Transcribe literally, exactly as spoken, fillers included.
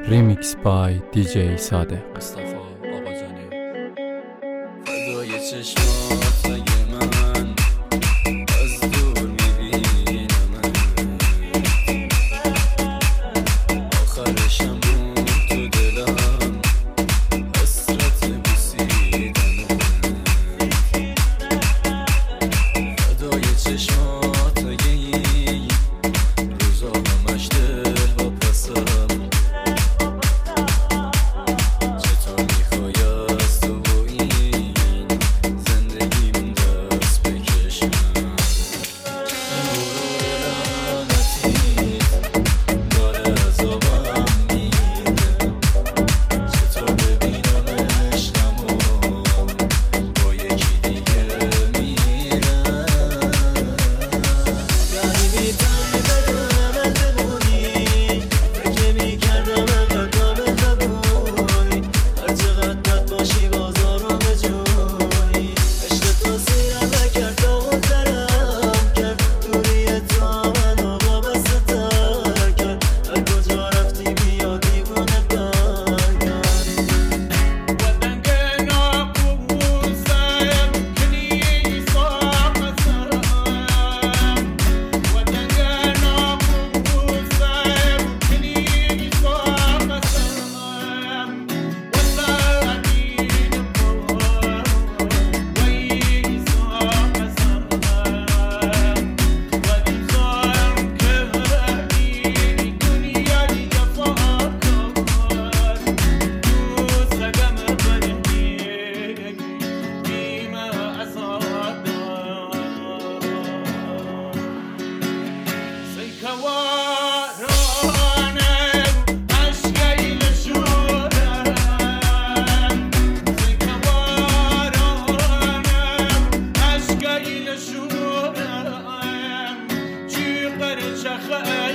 Remix by دی جی صادق. مصطفی آقاجانی. فدای چشمات من از دور میبینم، آخرشم تو دلم حسرت بوسیدن. فدای چشمات این روزا همش دل و پسم. شخص